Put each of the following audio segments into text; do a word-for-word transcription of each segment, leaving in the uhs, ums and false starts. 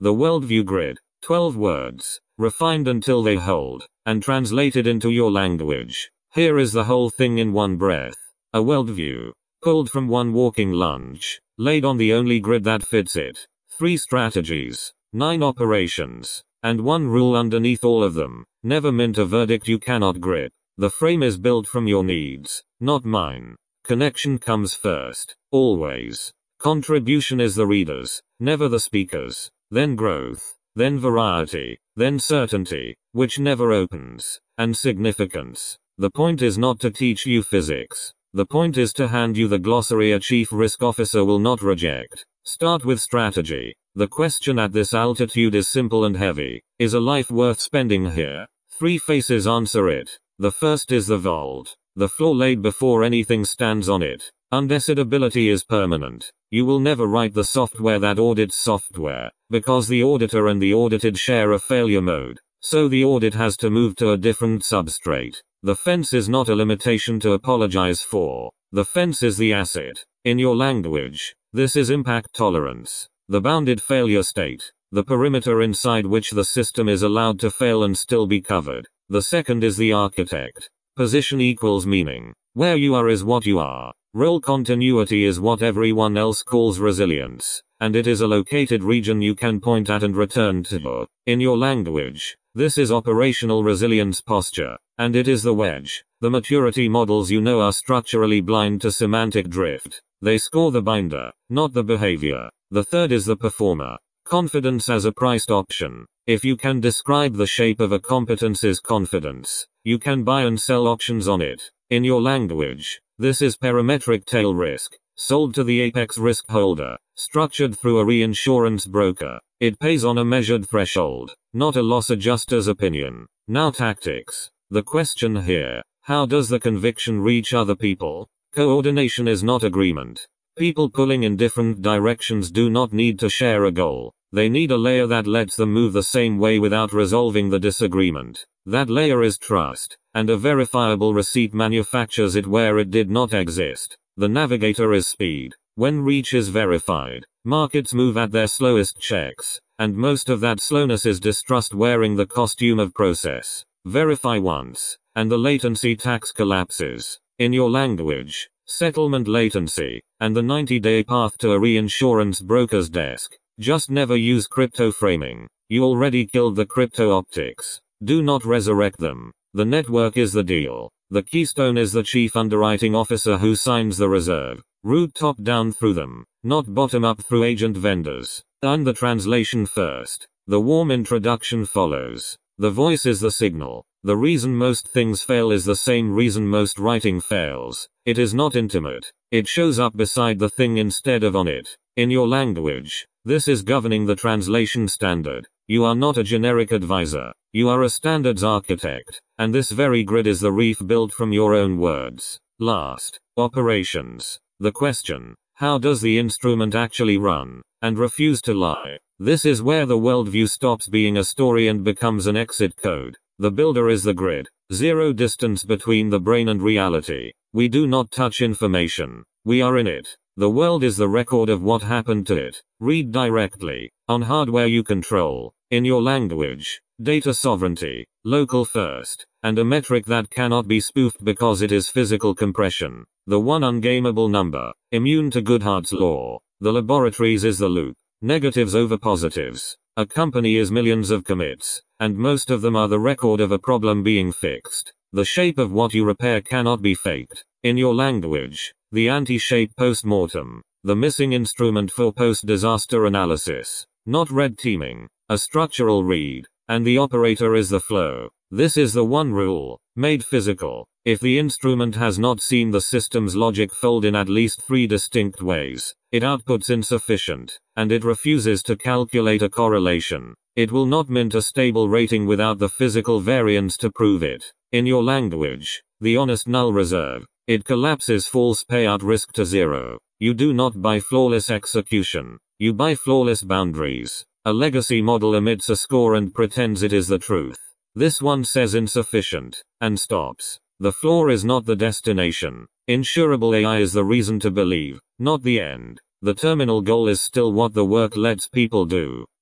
The Worldview Grid. twelve words, refined until they hold, and translated into your language. Here is the whole thing in one breath. A worldview, pulled from one walking lunge, laid on the only grid that fits it. Three strategies, nine operations, and one rule underneath all of them. Never mint a verdict you cannot grip. The frame is built from your needs, not mine. Connection comes first, always. Contribution is the reader's, never the speaker's. Then growth, then variety, then certainty, which never opens, and significance. The point is not to teach you physics. The point is to hand you the glossary a chief risk officer will not reject. Start with strategy. The question at this altitude is simple and heavy. Is a life worth spending here? Three faces answer it. The first is the vault, the floor laid before anything stands on it. Undecedability is permanent. You will never write the software that audits software, because the auditor and the audited share a failure mode. So the audit has to move to a different substrate. The fence is not a limitation to apologize for. The fence is the asset. In your language, this is impact tolerance. The bounded failure state. The perimeter inside which the system is allowed to fail and still be covered. The second is the architect. Position equals meaning. Where you are is what you are. Role continuity is what everyone else calls resilience, and it is a located region you can point at and return to. In your language, this is operational resilience posture, and it is the wedge. The maturity models you know are structurally blind to semantic drift. They score the binder, not the behavior. The third is the performer. Confidence as a priced option. If you can describe the shape of a competence's confidence, you can buy and sell options on it. In your language, this is parametric tail risk, sold to the apex risk holder, structured through a reinsurance broker. It pays on a measured threshold, not a loss adjuster's opinion. Now tactics. The question here, how does the conviction reach other people? Coordination is not agreement. People pulling in different directions do not need to share a goal. They need a layer that lets them move the same way without resolving the disagreement. That layer is trust, and a verifiable receipt manufactures it where it did not exist. The navigator is speed. When reach is verified, markets move at their slowest checks, and most of that slowness is distrust wearing the costume of process. Verify once, and the latency tax collapses. In your language, settlement latency, and the ninety-day path to a reinsurance broker's desk. Just never use crypto framing. You already killed the crypto optics. Do not resurrect them. The network is the deal. The keystone is the chief underwriting officer who signs the reserve. Route top down through them, not bottom up through agent vendors. Earn the translation first. The warm introduction follows. The voice is the signal. The reason most things fail is the same reason most writing fails. It is not intimate. It shows up beside the thing instead of on it. In your language, this is governing the translation standard. You are not a generic advisor. You are a standards architect, and this very grid is the reef built from your own words. Last, operations. The question, how does the instrument actually run, and refuse to lie? This is where the worldview stops being a story and becomes an exit code. The builder is the grid. Zero distance between the brain and reality. We do not touch information. We are in it. The world is the record of what happened to it. Read directly, on hardware you control, in your language, data sovereignty, local first, and a metric that cannot be spoofed because it is physical compression. The one ungameable number, immune to Goodhart's law. The laboratories is the loop. Negatives over positives. A company is millions of commits, and most of them are the record of a problem being fixed. The shape of what you repair cannot be faked. In your language, the anti-shape post-mortem, the missing instrument for post-disaster analysis, not red teaming, a structural read, and the operator is the flow. This is the one rule, made physical. If the instrument has not seen the system's logic fold in at least three distinct ways, it outputs insufficient, and it refuses to calculate a correlation. It will not mint a stable rating without the physical variance to prove it. In your language, the honest null reserve, it collapses false payout risk to zero. You do not buy flawless execution. You buy flawless boundaries. A legacy model emits a score and pretends it is the truth. This one says insufficient, and stops. The floor is not the destination. Insurable A I is the reason to believe, not the end. The terminal goal is still what the work lets people do.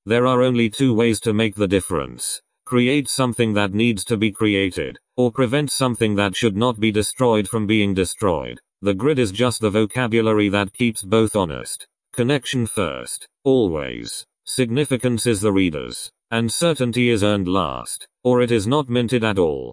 There are only two ways to make the difference. Create something that needs to be created, or prevent something that should not be destroyed from being destroyed. The grid is just the vocabulary that keeps both honest. Connection first, always. Significance is the reader's, and certainty is earned last, or it is not minted at all.